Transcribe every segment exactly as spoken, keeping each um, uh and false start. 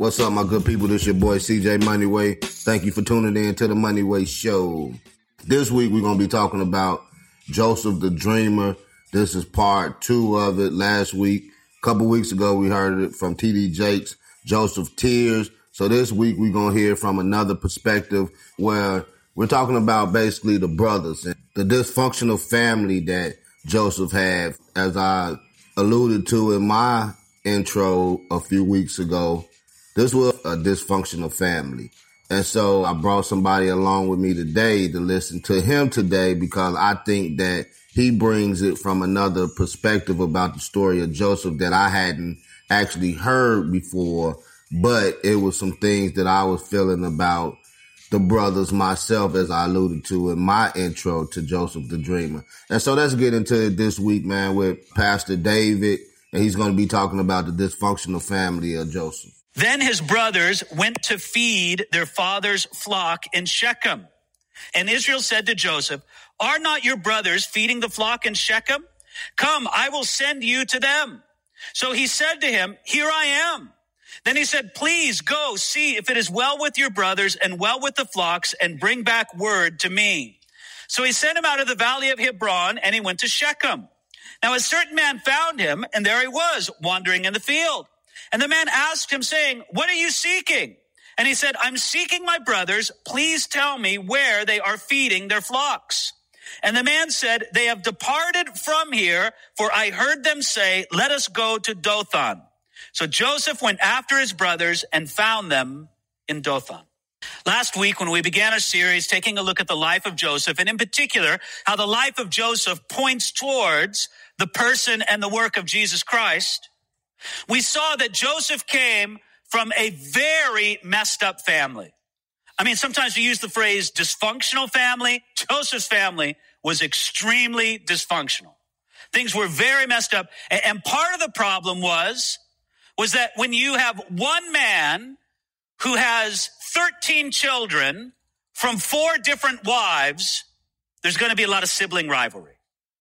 What's up, my good people? This your boy C J Moneyway. Thank you for tuning in to the Moneyway Show. This week we're going to be talking about Joseph the Dreamer. This is part two of it. Last week, a couple weeks ago, we heard it from T D Jakes, Joseph Tears. So this week we're going to hear from another perspective where we're talking about basically the brothers and the dysfunctional family that Joseph had. As I alluded to in my intro a few weeks ago, this was a dysfunctional family. And so I brought somebody along with me today to listen to him today because I think that he brings it from another perspective about the story of Joseph that I hadn't actually heard before, but it was some things that I was feeling about the brothers myself, as I alluded to in my intro to Joseph the Dreamer. And so let's get into it this week, man, with Pastor David, and he's going to be talking about the dysfunctional family of Joseph. Then his brothers went to feed their father's flock in Shechem. And Israel said to Joseph, "Are not your brothers feeding the flock in Shechem? Come, I will send you to them." So he said to him, "Here I am." Then he said, "Please go see if it is well with your brothers and well with the flocks, and bring back word to me." So he sent him out of the valley of Hebron, and he went to Shechem. Now a certain man found him, and there he was, wandering in the field. And the man asked him, saying, "What are you seeking?" And he said, "I'm seeking my brothers. Please tell me where they are feeding their flocks." And the man said, "They have departed from here, for I heard them say, 'Let us go to Dothan.'" So Joseph went after his brothers and found them in Dothan. Last week, when we began our series taking a look at the life of Joseph, and in particular, how the life of Joseph points towards the person and the work of Jesus Christ, we saw that Joseph came from a very messed up family. I mean, sometimes we use the phrase dysfunctional family. Joseph's family was extremely dysfunctional. Things were very messed up. And part of the problem was, was that when you have one man who has thirteen children from four different wives, there's going to be a lot of sibling rivalry,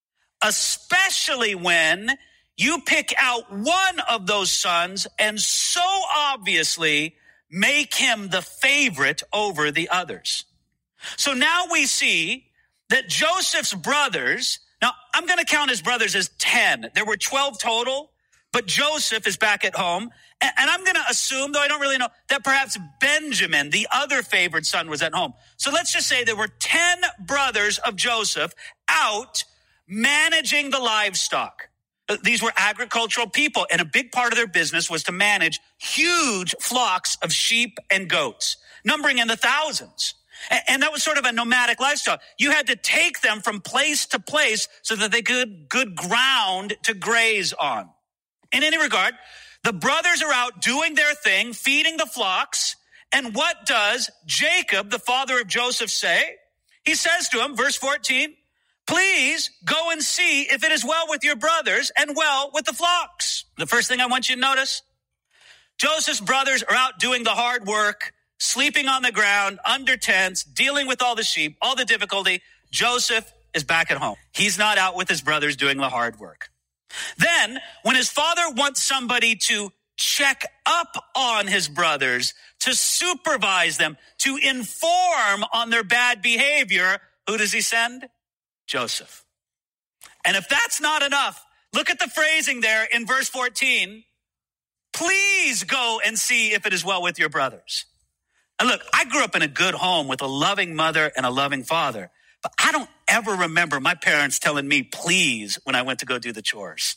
especially when you pick out one of those sons and so obviously make him the favorite over the others. So now we see that Joseph's brothers, now I'm going to count his brothers as ten. There were twelve total, but Joseph is back at home. And I'm going to assume, though I don't really know, that perhaps Benjamin, the other favored son, was at home. So let's just say there were ten brothers of Joseph out managing the livestock. These were agricultural people, and a big part of their business was to manage huge flocks of sheep and goats, numbering in the thousands. And that was sort of a nomadic lifestyle. You had to take them from place to place so that they could good ground to graze on. In any regard, the brothers are out doing their thing, feeding the flocks. And what does Jacob, the father of Joseph, say? He says to him, verse fourteen, "Please go and see if it is well with your brothers and well with the flocks." The first thing I want you to notice, Joseph's brothers are out doing the hard work, sleeping on the ground, under tents, dealing with all the sheep, all the difficulty. Joseph is back at home. He's not out with his brothers doing the hard work. Then, when his father wants somebody to check up on his brothers, to supervise them, to inform on their bad behavior, who does he send? Joseph. And if that's not enough, look at the phrasing there in verse fourteen. "Please go and see if it is well with your brothers." And look, I grew up in a good home with a loving mother and a loving father, but I don't ever remember my parents telling me please when I went to go do the chores.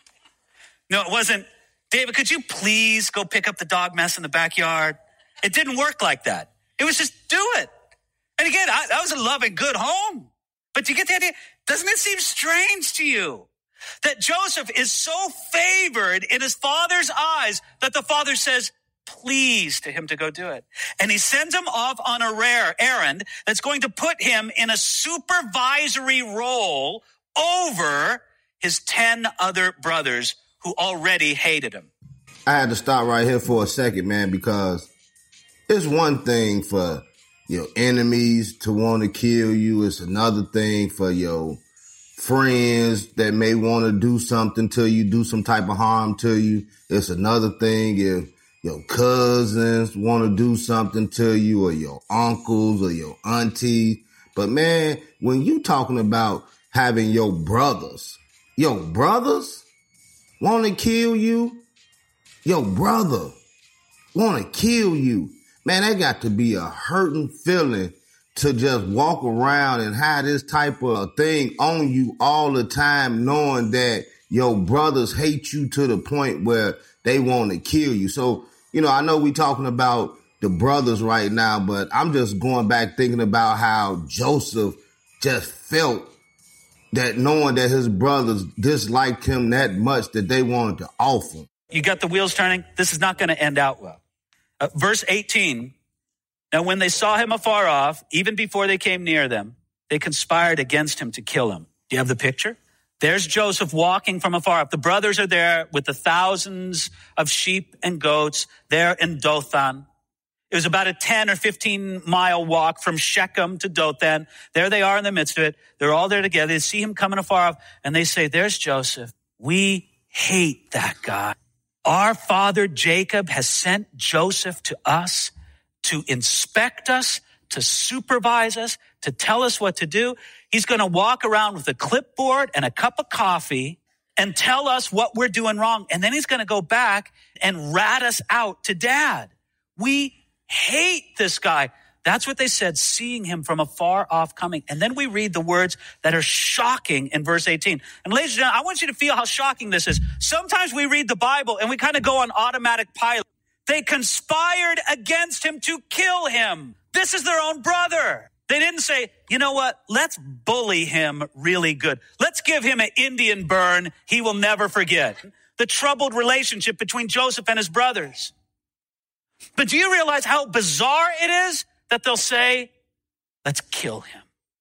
No, it wasn't, "David, could you please go pick up the dog mess in the backyard?" It didn't work like that. It was just do it. And again, I, that was a loving, good home. But do you get the idea? Doesn't it seem strange to you that Joseph is so favored in his father's eyes that the father says please to him to go do it? And he sends him off on a rare errand that's going to put him in a supervisory role over his ten other brothers who already hated him. I had to stop right here for a second, man, because it's one thing for your enemies to want to kill you. It's another thing for your friends that may want to do something to you, do some type of harm to you. It's another thing if your cousins want to do something to you, or your uncles or your aunties. But man, when you talking about having your brothers, your brothers want to kill you, your brother want to kill you, man, that got to be a hurting feeling to just walk around and have this type of thing on you all the time, knowing that your brothers hate you to the point where they want to kill you. So, you know, I know we talking about the brothers right now, but I'm just going back thinking about how Joseph just felt that, knowing that his brothers disliked him that much that they wanted to off him. You got the wheels turning? This is not going to end out well. Uh, verse eighteen, now when they saw him afar off, even before they came near them, they conspired against him to kill him. Do you have the picture? There's Joseph walking from afar off. The brothers are there with the thousands of sheep and goats there in Dothan. It was about a ten or fifteen mile walk from Shechem to Dothan. There they are in the midst of it. They're all there together. They see him coming afar off and they say, there's Joseph. We hate that guy. Our father Jacob has sent Joseph to us to inspect us, to supervise us, to tell us what to do. He's going to walk around with a clipboard and a cup of coffee and tell us what we're doing wrong. And then he's going to go back and rat us out to dad. We hate this guy. That's what they said, seeing him from afar off coming. And then we read the words that are shocking in verse eighteen. And ladies and gentlemen, I want you to feel how shocking this is. Sometimes we read the Bible and we kind of go on automatic pilot. They conspired against him to kill him. This is their own brother. They didn't say, you know what, let's bully him really good. Let's give him an Indian burn he will never forget. The troubled relationship between Joseph and his brothers. But do you realize how bizarre it is that they'll say, let's kill him?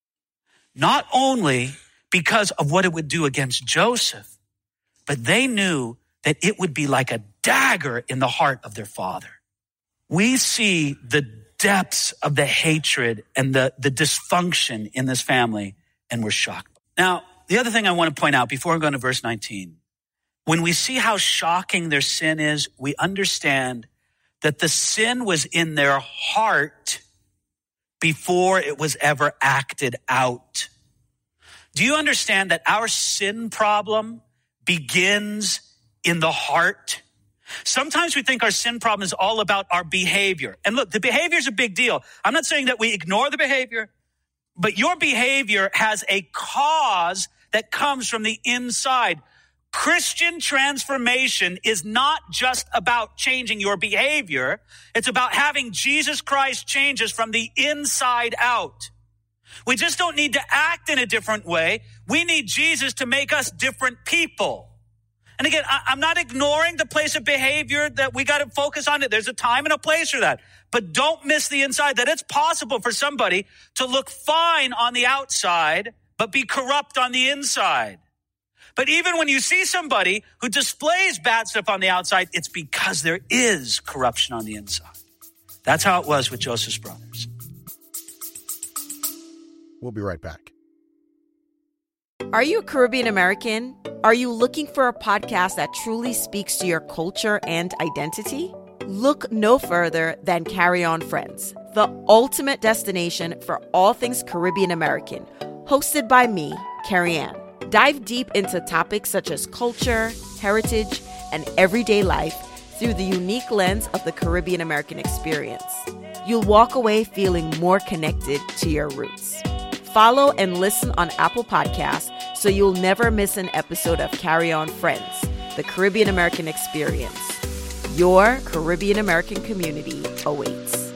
Not only because of what it would do against Joseph, but they knew that it would be like a dagger in the heart of their father. We see the depths of the hatred and the, the dysfunction in this family, and we're shocked. Now, the other thing I want to point out before I go to verse nineteen, when we see how shocking their sin is, we understand that the sin was in their heart before it was ever acted out. Do you understand that our sin problem begins in the heart? Sometimes we think our sin problem is all about our behavior. And look, the behavior is a big deal. I'm not saying that we ignore the behavior, but your behavior has a cause that comes from the inside. Christian transformation is not just about changing your behavior. It's about having Jesus Christ change us from the inside out. We just don't need to act in a different way. We need Jesus to make us different people. And again, I'm not ignoring the place of behavior that we got to focus on it. There's a time and a place for that. But don't miss the inside, that it's possible for somebody to look fine on the outside, but be corrupt on the inside. But even when you see somebody who displays bad stuff on the outside, it's because there is corruption on the inside. That's how it was with Joseph's brothers. We'll be right back. Are you a Caribbean American? Are you looking for a podcast that truly speaks to your culture and identity? Look no further than Carry On Friends, the ultimate destination for all things Caribbean American, hosted by me, Carrie Ann. Dive deep into topics such as culture, heritage, and everyday life through the unique lens of the Caribbean American experience. You'll walk away feeling more connected to your roots. Follow and listen on Apple Podcasts so you'll never miss an episode of Carry On Friends, the Caribbean American experience. Your Caribbean American community awaits.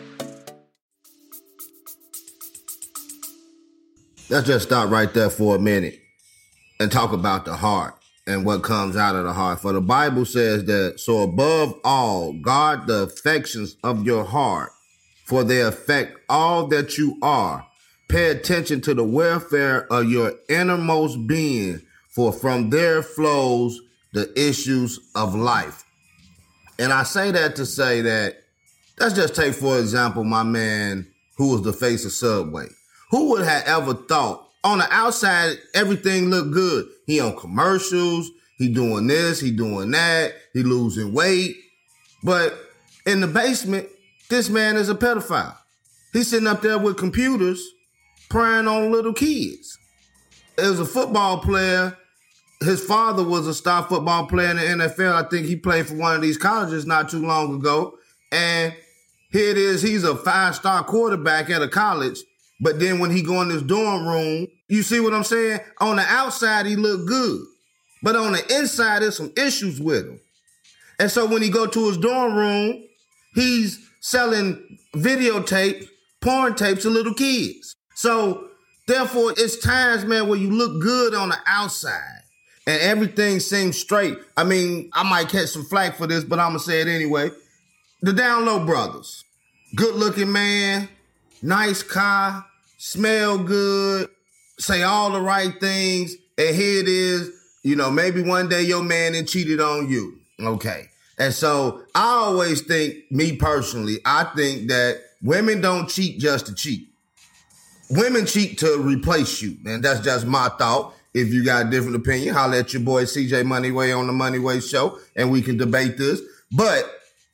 Let's just stop right there for a minute and talk about the heart and what comes out of the heart. For the Bible says that, so above all, guard the affections of your heart, for they affect all that you are. Pay attention to the welfare of your innermost being, for from there flows the issues of life. And I say that to say that, let's just take, for example, my man who was the face of Subway. Who would have ever thought, on the outside, everything looked good. He on commercials, he doing this, he doing that, he losing weight. But in the basement, this man is a pedophile. He's sitting up there with computers preying on little kids. As a football player, his father was a star football player in the N F L. I think he played for one of these colleges not too long ago. And here it is, he's a five-star quarterback at a college. But then when he go in his dorm room, you see what I'm saying? On the outside, he look good. But on the inside, there's some issues with him. And so when he go to his dorm room, he's selling videotapes, porn tapes to little kids. So therefore, it's times, man, where you look good on the outside and everything seems straight. I mean, I might catch some flack for this, but I'm going to say it anyway. The Down Low Brothers, good looking man, nice car, smell good, say all the right things. And here it is, you know, maybe one day your man then cheated on you. Okay. And so I always think, me personally, I think that women don't cheat just to cheat. Women cheat to replace you. And that's just my thought. If you got a different opinion, holler at your boy C J Moneyway on the Moneyway Show and we can debate this. But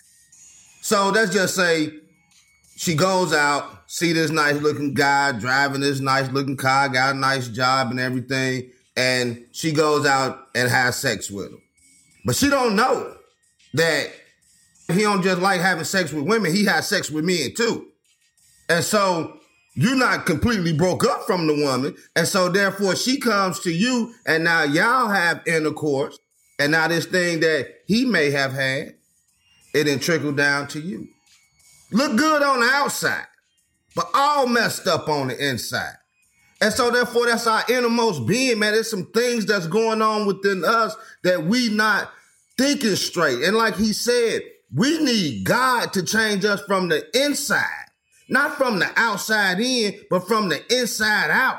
so let's just say she goes out, see this nice looking guy driving this nice looking car, got a nice job and everything. And she goes out and has sex with him. But she don't know that he don't just like having sex with women. He has sex with men too. And so you're not completely broke up from the woman. And so therefore she comes to you and now y'all have intercourse. And now this thing that he may have had, it didn't trickle down to you. Look good on the outside, but all messed up on the inside. And so therefore that's our innermost being, man. There's some things that's going on within us that we not thinking straight. And like he said, we need God to change us from the inside, not from the outside in, but from the inside out.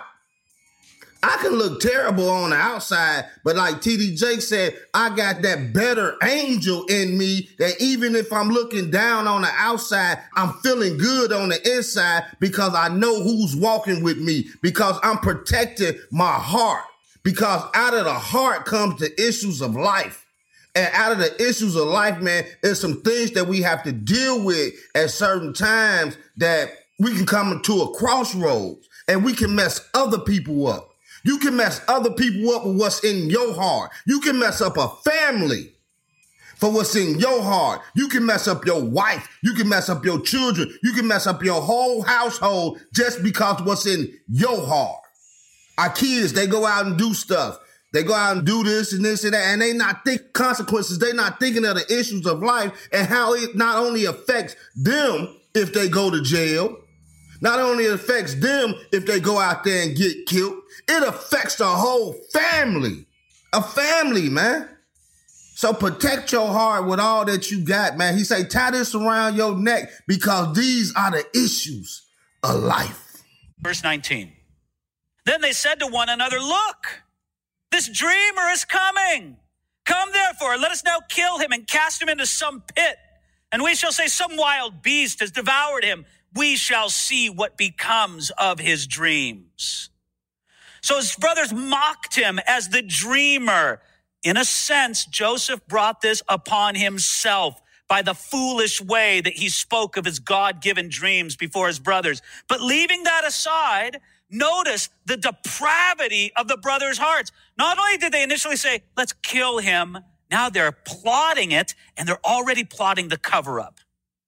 I can look terrible on the outside, but like T D Jake said, I got that better angel in me that even if I'm looking down on the outside, I'm feeling good on the inside because I know who's walking with me, because I'm protecting my heart, because out of the heart comes the issues of life. And out of the issues of life, man, there's some things that we have to deal with at certain times that we can come into a crossroads and we can mess other people up. You can mess other people up with what's in your heart. You can mess up a family for what's in your heart. You can mess up your wife. You can mess up your children. You can mess up your whole household just because what's in your heart. Our kids, they go out and do stuff. They go out and do this and this and that, and they not think consequences. They not thinking of the issues of life and how it not only affects them if they go to jail, not only affects them if they go out there and get killed, it affects the whole family. A family, man. So protect your heart with all that you got, man. He say, tie this around your neck because these are the issues of life. Verse nineteen. Then they said to one another, look, this dreamer is coming. Come therefore, let us now kill him and cast him into some pit. And we shall say some wild beast has devoured him. We shall see what becomes of his dreams. So his brothers mocked him as the dreamer. In a sense, Joseph brought this upon himself by the foolish way that he spoke of his God-given dreams before his brothers. But leaving that aside, notice the depravity of the brothers' hearts. Not only did they initially say, let's kill him, now they're plotting it, and they're already plotting the cover-up.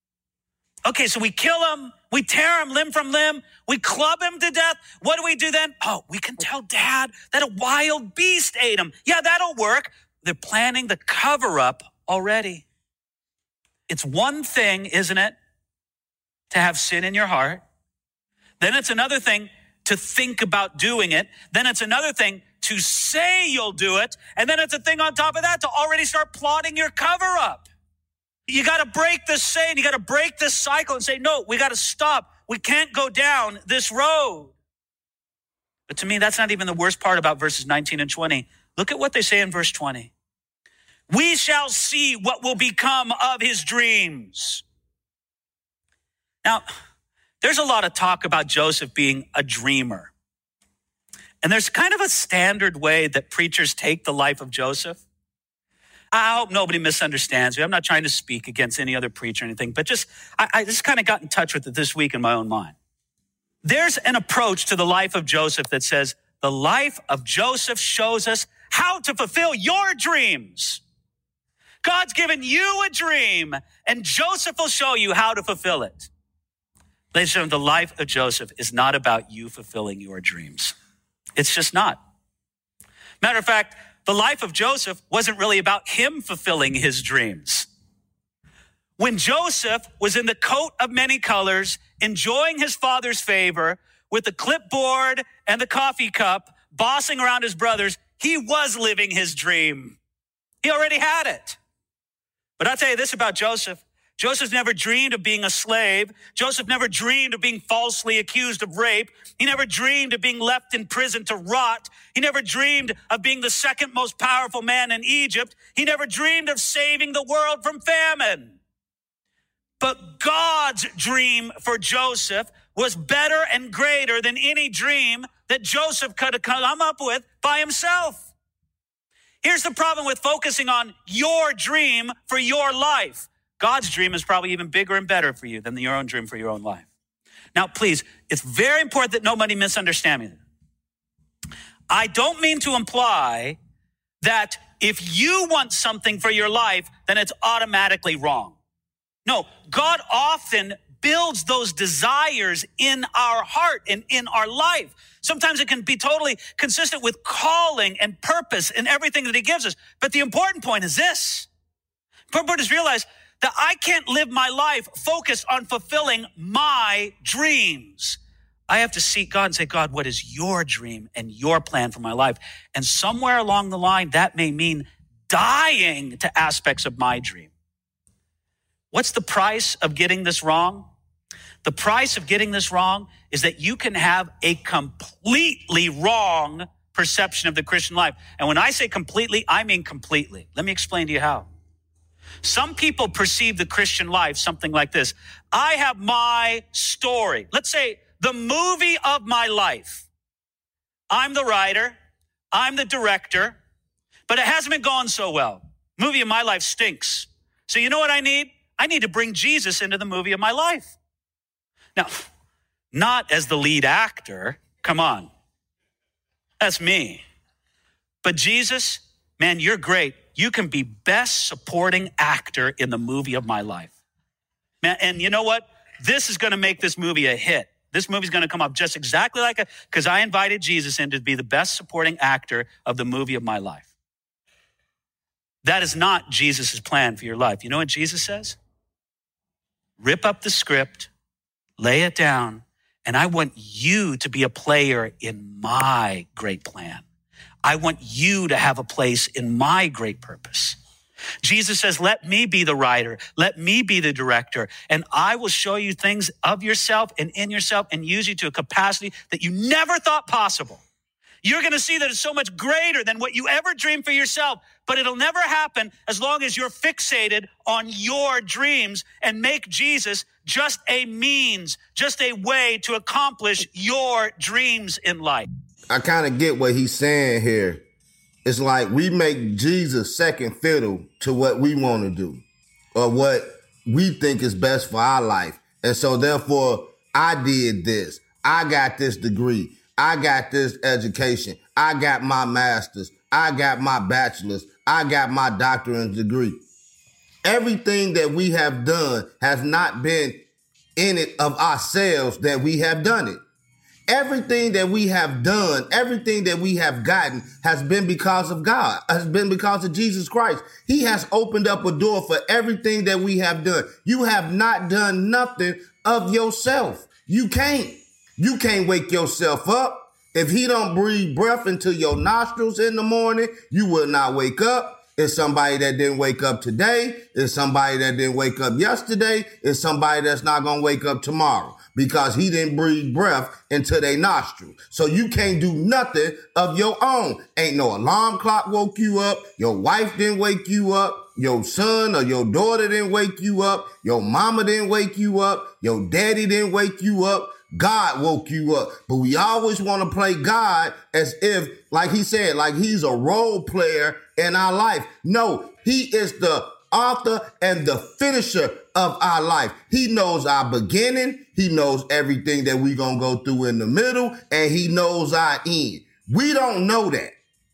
Okay, so we kill him, we tear him limb from limb, we club him to death. What do we do then? Oh, we can tell Dad that a wild beast ate him. Yeah, that'll work. They're planning the cover-up already. It's one thing, isn't it, to have sin in your heart. Then it's another thing to think about doing it. Then it's another thing to say you'll do it. And then it's a thing on top of that to already start plotting your cover-up. You got to break this saying. You got to break this cycle and say, no, we got to stop. We can't go down this road. But to me, that's not even the worst part about verses nineteen and twenty. Look at what they say in verse twenty. We shall see what will become of his dreams. Now, there's a lot of talk about Joseph being a dreamer. And there's kind of a standard way that preachers take the life of Joseph. I hope nobody misunderstands me. I'm not trying to speak against any other preacher or anything, but just, I, I just kind of got in touch with it this week in my own mind. There's an approach to the life of Joseph that says, the life of Joseph shows us how to fulfill your dreams. God's given you a dream, and Joseph will show you how to fulfill it. Ladies and gentlemen, the life of Joseph is not about you fulfilling your dreams. It's just not. Matter of fact, the life of Joseph wasn't really about him fulfilling his dreams. When Joseph was in the coat of many colors, enjoying his father's favor, with the clipboard and the coffee cup, bossing around his brothers, he was living his dream. He already had it. But I'll tell you this about Joseph. Joseph never dreamed of being a slave. Joseph never dreamed of being falsely accused of rape. He never dreamed of being left in prison to rot. He never dreamed of being the second most powerful man in Egypt. He never dreamed of saving the world from famine. But God's dream for Joseph was better and greater than any dream that Joseph could have come up with by himself. Here's the problem with focusing on your dream for your life. God's dream is probably even bigger and better for you than your own dream for your own life. Now, please, it's very important that nobody misunderstand me. I don't mean to imply that if you want something for your life, then it's automatically wrong. No, God often builds those desires in our heart and in our life. Sometimes it can be totally consistent with calling and purpose and everything that he gives us. But the important point is this. The important point is realize that I can't live my life focused on fulfilling my dreams. I have to seek God and say, God, what is your dream and your plan for my life? And somewhere along the line, that may mean dying to aspects of my dream. What's the price of getting this wrong? The price of getting this wrong is that you can have a completely wrong perception of the Christian life. And when I say completely, I mean completely. Let me explain to you how. Some people perceive the Christian life something like this. I have my story. Let's say the movie of my life. I'm the writer. I'm the director. But it hasn't been going so well. Movie of my life stinks. So you know what I need? I need to bring Jesus into the movie of my life. Now, not as the lead actor. Come on. That's me. But Jesus, man, you're great. You can be best supporting actor in the movie of my life. Man, and you know what? This is going to make this movie a hit. This movie's going to come up just exactly like a, because I invited Jesus in to be the best supporting actor of the movie of my life. That is not Jesus' plan for your life. You know what Jesus says? Rip up the script, lay it down, and I want you to be a player in my great plan. I want you to have a place in my great purpose. Jesus says, let me be the writer. Let me be the director. And I will show you things of yourself and in yourself and use you to a capacity that you never thought possible. You're going to see that it's so much greater than what you ever dreamed for yourself, but it'll never happen as long as you're fixated on your dreams and make Jesus just a means, just a way to accomplish your dreams in life. I kind of get what he's saying here. It's like we make Jesus second fiddle to what we want to do or what we think is best for our life. And so therefore, I did this. I got this degree. I got this education. I got my master's. I got my bachelor's. I got my doctorate degree. Everything that we have done has not been in it of ourselves that we have done it. Everything that we have done, everything that we have gotten has been because of God, has been because of Jesus Christ. He has opened up a door for everything that we have done. You have not done nothing of yourself. You can't. You can't wake yourself up. If he don't breathe breath into your nostrils in the morning, you will not wake up. It's somebody that didn't wake up today. It's somebody that didn't wake up yesterday. It's somebody that's not going to wake up tomorrow because he didn't breathe breath into their nostrils. So you can't do nothing of your own. Ain't no alarm clock woke you up. Your wife didn't wake you up. Your son or your daughter didn't wake you up. Your mama didn't wake you up. Your daddy didn't wake you up. God woke you up. But we always want to play God as if, like he said, like he's a role player in our life. No, He is the author and the finisher of our life. He knows our beginning. He knows everything that we're going to go through in the middle, and he knows our end. We don't know that.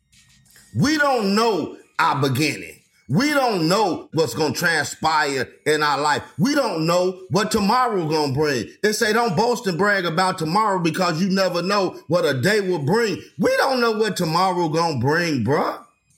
We don't know our beginning. We don't know what's going to transpire in our life. We don't know what tomorrow going to bring. They say don't boast and brag about tomorrow because you never know what a day will bring. We don't know what tomorrow going to bring, bruh.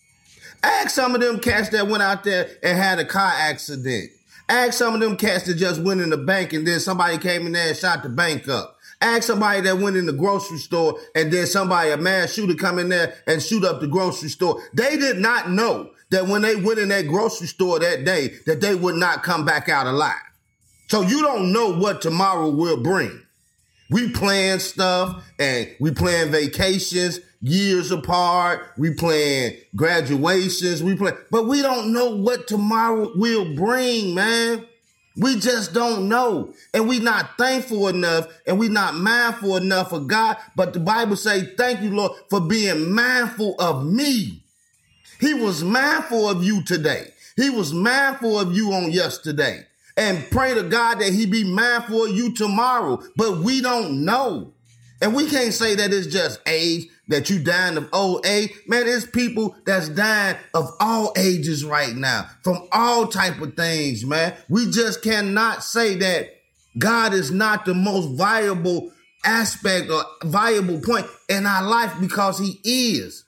Ask some of them cats that went out there and had a car accident. Ask some of them cats that just went in the bank and then somebody came in there and shot the bank up. Ask somebody that went in the grocery store and then somebody, a mass shooter, come in there and shoot up the grocery store. They did not know that when they went in that grocery store that day, that they would not come back out alive. So you don't know what tomorrow will bring. We plan stuff and we plan vacations years apart. We plan graduations. We plan, but we don't know what tomorrow will bring, man. We just don't know. And we not thankful enough and we not mindful enough of God. But the Bible say, thank you, Lord, for being mindful of me. He was mindful of you today. He was mindful of you on yesterday. And pray to God that he be mindful of you tomorrow. But we don't know. And we can't say that it's just age, that you dying of old age. Man, there's people that's dying of all ages right now, from all type of things, man. We just cannot say that God is not the most viable aspect or viable point in our life, because he is.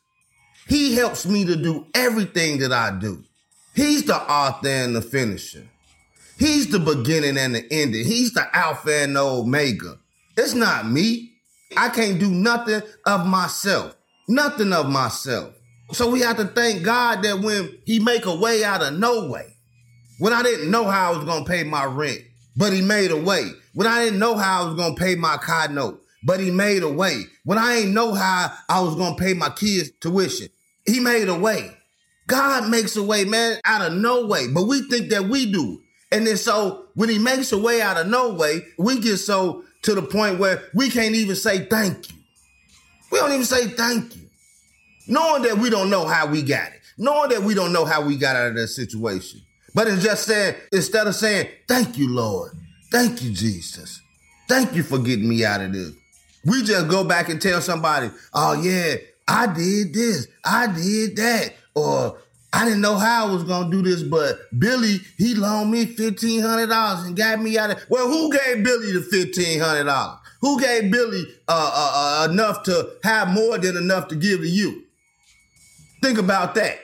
He helps me to do everything that I do. He's the author and the finisher. He's the beginning and the ending. He's the Alpha and the Omega. It's not me. I can't do nothing of myself. Nothing of myself. So we have to thank God that when he make a way out of no way, when I didn't know how I was going to pay my rent, but he made a way. When I didn't know how I was going to pay my car note, but he made a way. When I didn't know how I was going to pay my kids' tuition, he made a way. God makes a way, man, out of no way. But we think that we do it. And then so when he makes a way out of no way, we get so to the point where we can't even say thank you. We don't even say thank you. Knowing that we don't know how we got it. Knowing that we don't know how we got out of that situation. But it's just saying, instead of saying, thank you, Lord. Thank you, Jesus. Thank you for getting me out of this. We just go back and tell somebody, oh yeah, I did this. I did that. Or I didn't know how I was going to do this, but Billy, he loaned me fifteen hundred dollars and got me out of it. Well, who gave Billy the fifteen hundred dollars? Who gave Billy uh, uh, uh, enough to have more than enough to give to you? Think about that.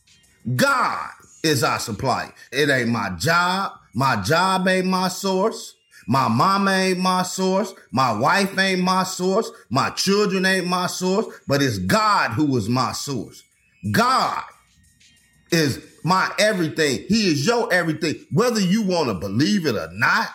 God is our supplier. It ain't my job. My job ain't my source. My mama ain't my source. My wife ain't my source. My children ain't my source. But it's God who is my source. God is my everything. He is your everything. Whether you want to believe it or not,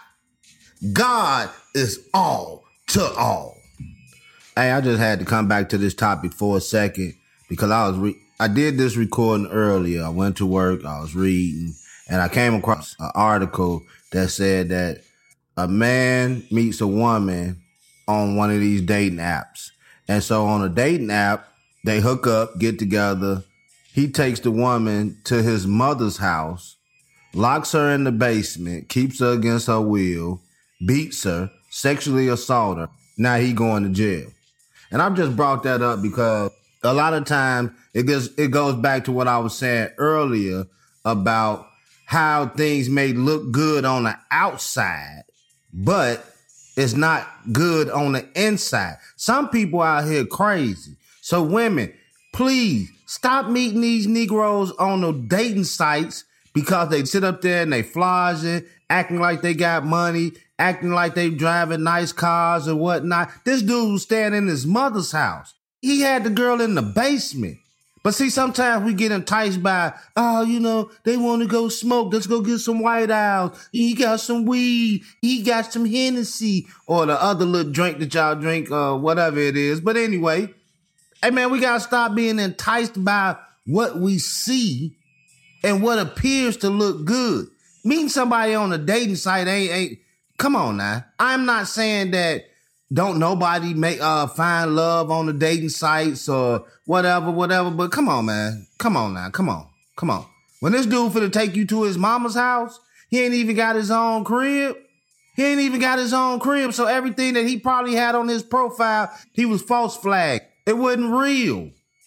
God is all to all. Hey, I just had to come back to this topic for a second because I was re- I did this recording earlier. I went to work, I was reading, and I came across an article that said that a man meets a woman on one of these dating apps. And so on a dating app, they hook up, get together. He takes the woman to his mother's house, locks her in the basement, keeps her against her will, beats her, sexually assaults her. Now he going to jail. And I've just brought that up because a lot of times it goes, it goes back to what I was saying earlier about how things may look good on the outside, but it's not good on the inside. Some people out here crazy. So women, please stop meeting these Negroes on the dating sites because they sit up there and they flogging, acting like they got money, acting like they driving nice cars or whatnot. This dude was staying in his mother's house. He had the girl in the basement. But see, sometimes we get enticed by, oh, you know, they want to go smoke. Let's go get some White House. He got some weed. He got some Hennessy or the other little drink that y'all drink, uh, whatever it is. But anyway, hey, man, we got to stop being enticed by what we see and what appears to look good. Meeting somebody on a dating site ain't, ain't, come on now. I'm not saying that don't nobody make uh find love on the dating sites or whatever, whatever. But come on, man. Come on now. Come on. Come on. When this dude finna take you to his mama's house, he ain't even got his own crib. He ain't even got his own crib, so everything that he probably had on his profile, he was false flagged. It wasn't real.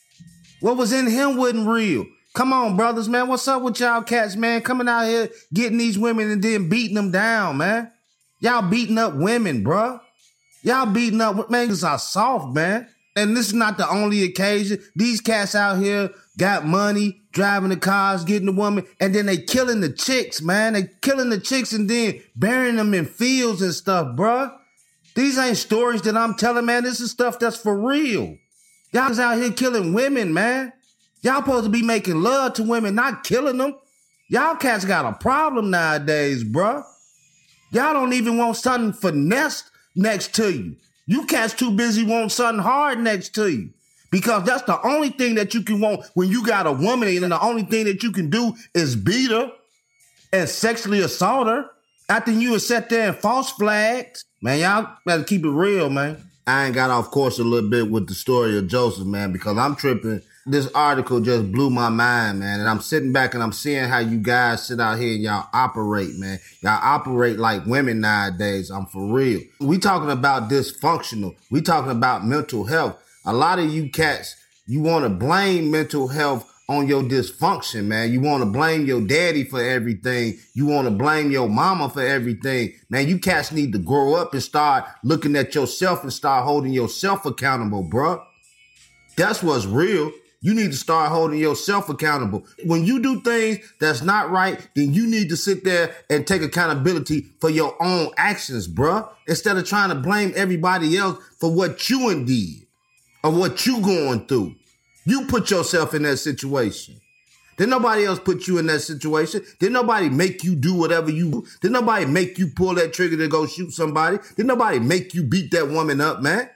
What was in him wasn't real. Come on, brothers, man. What's up with y'all cats, man? Coming out here getting these women and then beating them down, man. Y'all beating up women, bruh. Y'all beating up, man, these are soft, man. And this is not the only occasion. These cats out here got money, driving the cars, getting the woman, and then they killing the chicks, man. They killing the chicks and then burying them in fields and stuff, bruh. These ain't stories that I'm telling, man. This is stuff that's for real. Y'all is out here killing women, man. Y'all supposed to be making love to women, not killing them. Y'all cats got a problem nowadays, bruh. Y'all don't even want something finessed next to you. You cats too busy wanting something hard next to you. Because that's the only thing that you can want when you got a woman, and the only thing that you can do is beat her and sexually assault her after you have sat there and false flagged. Man, y'all gotta keep it real, man. I ain't got off course a little bit with the story of Joseph, man, because I'm tripping. This article just blew my mind, man. And I'm sitting back and I'm seeing how you guys sit out here and y'all operate, man. Y'all operate like women nowadays. I'm for real. We talking about dysfunctional. We talking about mental health. A lot of you cats, you want to blame mental health on your dysfunction, man. You want to blame your daddy for everything. You want to blame your mama for everything. Man, you cats need to grow up and start looking at yourself and start holding yourself accountable, bruh. That's what's real. You need to start holding yourself accountable. When you do things that's not right, then you need to sit there and take accountability for your own actions, bruh. Instead of trying to blame everybody else for what you did or what you going through. You put yourself in that situation. Did nobody else put you in that situation? Did nobody make you do whatever you do? Did nobody make you pull that trigger to go shoot somebody? Did nobody make you beat that woman up, man?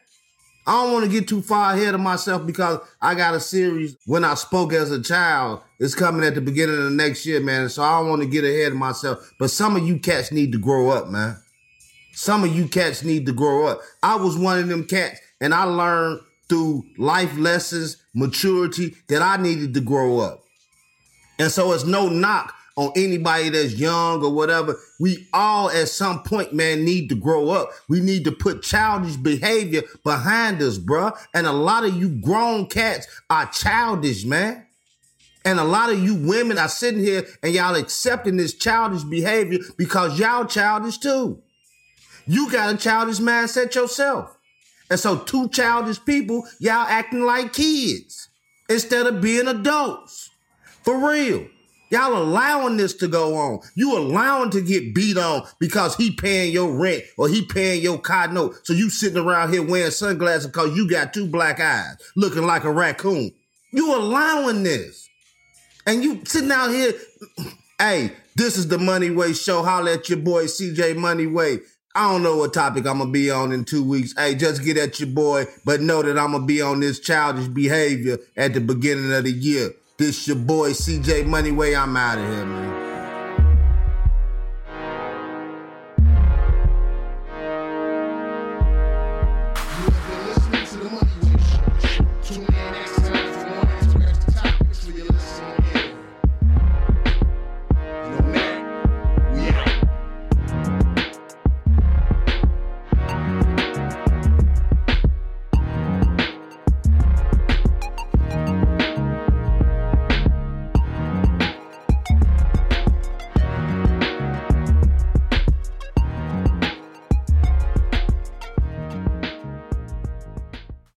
I don't want to get too far ahead of myself because I got a series, When I Spoke as a Child. It's coming at the beginning of the next year, man. So I don't want to get ahead of myself. But some of you cats need to grow up, man. Some of you cats need to grow up. I was one of them cats, and I learned through life lessons, maturity, that I needed to grow up. And so it's no knock on anybody that's young or whatever. We all at some point, man, need to grow up. We need to put childish behavior behind us, bruh. And a lot of you grown cats are childish, man. And a lot of you women are sitting here and y'all accepting this childish behavior because y'all childish too. You got a childish mindset yourself. And so two childish people, y'all acting like kids instead of being adults. For real. Y'all allowing this to go on. You allowing to get beat on because he paying your rent or he paying your car note. So you sitting around here wearing sunglasses because you got two black eyes looking like a raccoon. You allowing this. And you sitting out here, hey, this is the Money Way Show. Holla at your boy C J Money Way. I don't know what topic I'm going to be on in two weeks. Hey, just get at your boy, but know that I'm going to be on this childish behavior at the beginning of the year. This your boy, C J Money Way. I'm out of here, man.